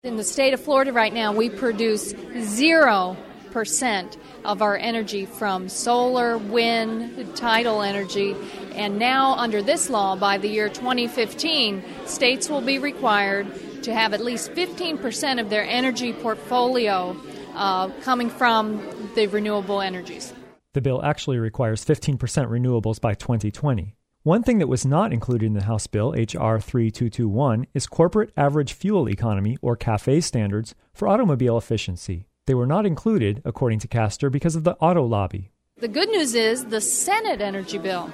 In the state of Florida right now, we produce 0% of our energy from solar, wind, tidal energy. And now, under this law, by the year 2015, states will be required to have at least 15% of their energy portfolio coming from the renewable energies. The bill actually requires 15% renewables by 2020. One thing that was not included in the House bill, H.R. 3221, is corporate average fuel economy, or CAFE standards, for automobile efficiency. They were not included, according to Castor, because of the auto lobby. The good news is the Senate energy bill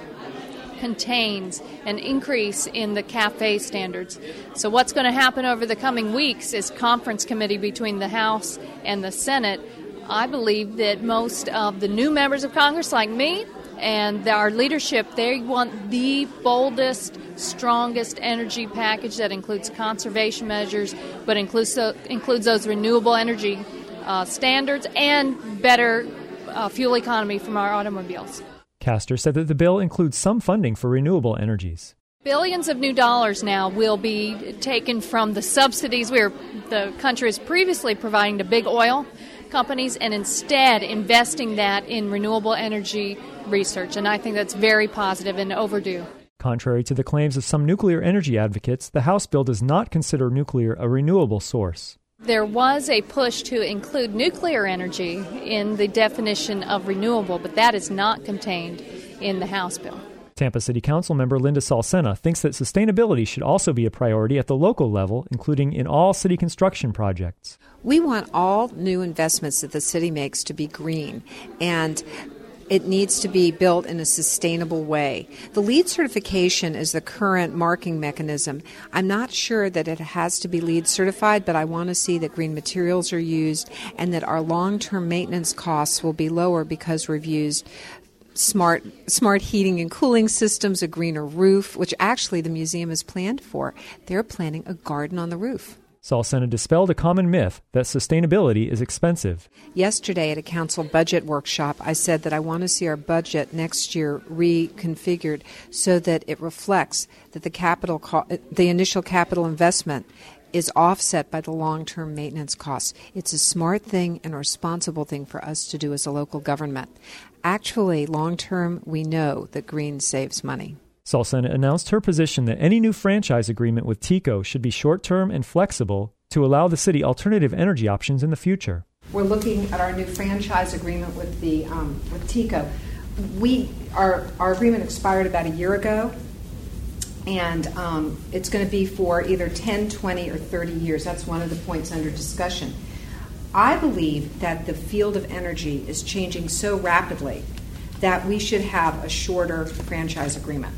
contains an increase in the CAFE standards. So what's going to happen over the coming weeks is conference committee between the House and the Senate. I believe that most of the new members of Congress, like me, and our leadership, they want the boldest, strongest energy package that includes conservation measures, but includes those renewable energy standards and better fuel economy from our automobiles. Castor said that the bill includes some funding for renewable energies. Billions of new dollars now will be taken from the subsidies the country is previously providing to big oil companies, and instead investing that in renewable energy research. And I think that's very positive and overdue. Contrary to the claims of some nuclear energy advocates, the House bill does not consider nuclear a renewable source. There was a push to include nuclear energy in the definition of renewable, but that is not contained in the House bill. Tampa City Council member Linda Salcena thinks that sustainability should also be a priority at the local level, including in all city construction projects. We want all new investments that the city makes to be green, and it needs to be built in a sustainable way. The LEED certification is the current marking mechanism. I'm not sure that it has to be LEED certified, but I want to see that green materials are used and that our long-term maintenance costs will be lower because we've used smart heating and cooling systems, a greener roof, which actually the museum is planned for. They're planning a garden on the roof. Salcena dispelled a common myth that sustainability is expensive. Yesterday at a council budget workshop, I said that I want to see our budget next year reconfigured so that it reflects that the initial capital investment is offset by the long-term maintenance costs. It's a smart thing and a responsible thing for us to do as a local government. Actually, long-term, we know that green saves money. Salcena announced her position that any new franchise agreement with TECO should be short-term and flexible to allow the city alternative energy options in the future. We're looking at our new franchise agreement with TECO. Our agreement expired about a year ago, and it's going to be for either 10, 20, or 30 years. That's one of the points under discussion. I believe that the field of energy is changing so rapidly that we should have a shorter franchise agreement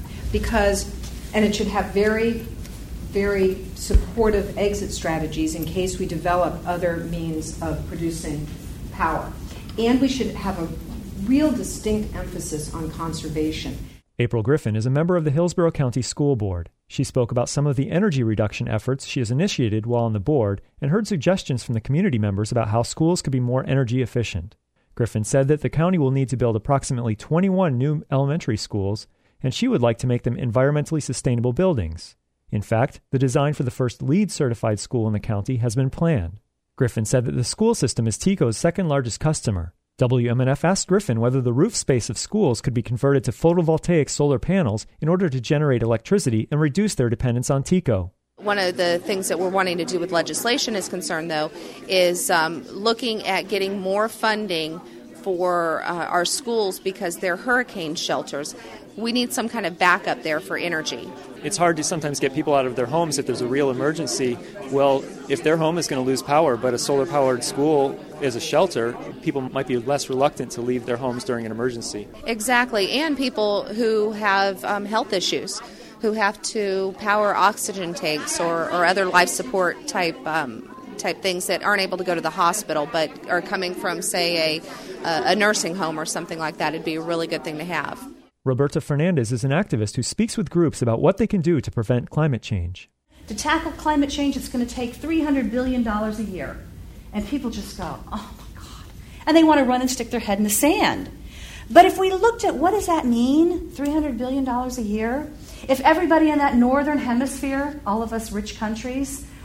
and it should have very, very supportive exit strategies in case we develop other means of producing power. And we should have a real distinct emphasis on conservation. April Griffin is a member of the Hillsborough County School Board. She spoke about some of the energy reduction efforts she has initiated while on the board and heard suggestions from the community members about how schools could be more energy efficient. Griffin said that the county will need to build approximately 21 new elementary schools, and she would like to make them environmentally sustainable buildings. In fact, the design for the first LEED-certified school in the county has been planned. Griffin said that the school system is TECO's second-largest customer. WMNF asked Griffin whether the roof space of schools could be converted to photovoltaic solar panels in order to generate electricity and reduce their dependence on TECO. One of the things that we're wanting to do with legislation is concerned, though, is looking at getting more funding for our schools because they're hurricane shelters. We need some kind of backup there for energy. It's hard to sometimes get people out of their homes if there's a real emergency. Well, if their home is going to lose power, but a solar-powered school is a shelter, people might be less reluctant to leave their homes during an emergency. Exactly, and people who have health issues, who have to power oxygen tanks or other life support type things that aren't able to go to the hospital but are coming from, say, a nursing home or something like that. It'd be a really good thing to have. Roberta Fernandez is an activist who speaks with groups about what they can do to prevent climate change. To tackle climate change, it's going to take $300 billion a year. And people just go, oh my God. And they want to run and stick their head in the sand. But if we looked at what does that mean, $300 billion a year? If everybody in that northern hemisphere, all of us rich countries,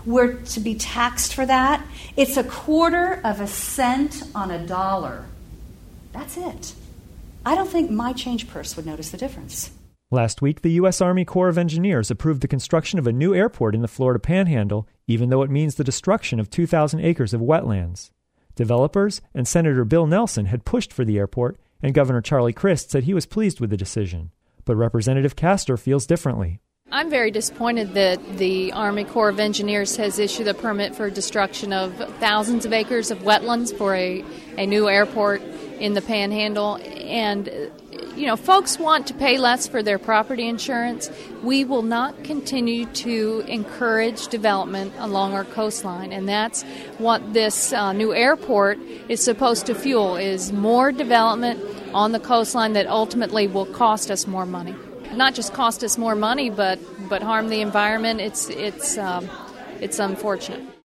were to be taxed for that, it's 1/4 cent on a dollar. That's it. I don't think my change purse would notice the difference. Last week, the U.S. Army Corps of Engineers approved the construction of a new airport in the Florida Panhandle, even though it means the destruction of 2,000 acres of wetlands. Developers and Senator Bill Nelson had pushed for the airport, and Governor Charlie Crist said he was pleased with the decision. But Representative Castor feels differently. I'm very disappointed that the Army Corps of Engineers has issued a permit for destruction of thousands of acres of wetlands for a new airport in the Panhandle. And, folks want to pay less for their property insurance. We will not continue to encourage development along our coastline. And that's what this new airport is supposed to fuel, is more development on the coastline that ultimately will cost us more money. Not just cost us more money, but harm the environment. It's unfortunate.